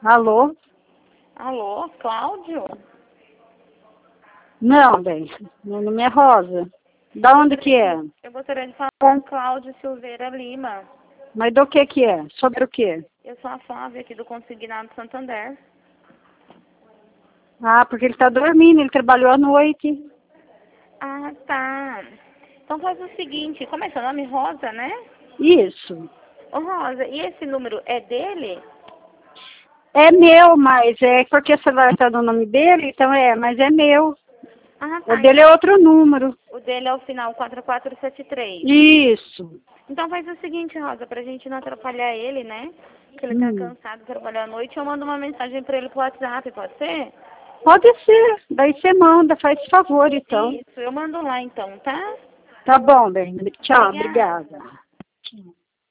Alô? Alô, Cláudio? Não, bem, meu nome é Rosa. Da onde que é? Eu gostaria de falar com Cláudio Silveira Lima. Mas do que é? Sobre o quê? Eu sou a Flávia aqui do Consignado Santander. Ah, porque ele está dormindo, ele trabalhou à noite. Ah, tá. Então faz o seguinte, como é seu nome? Rosa, né? Isso. Ô Rosa, e esse número é dele? É meu, mas é porque o celular está no nome dele, então mas é meu. Ah, O tá. dele é outro número. O dele é o final 4473. Isso. Então faz o seguinte, Rosa, pra gente não atrapalhar ele, né? Porque ele tá cansado de trabalhar à noite, eu mando uma mensagem pra ele pro WhatsApp, pode ser? Pode ser. Daí você manda, faz favor, então. Isso, eu mando lá então, tá? Tá bom, bem. Tchau, Obrigada. obrigada.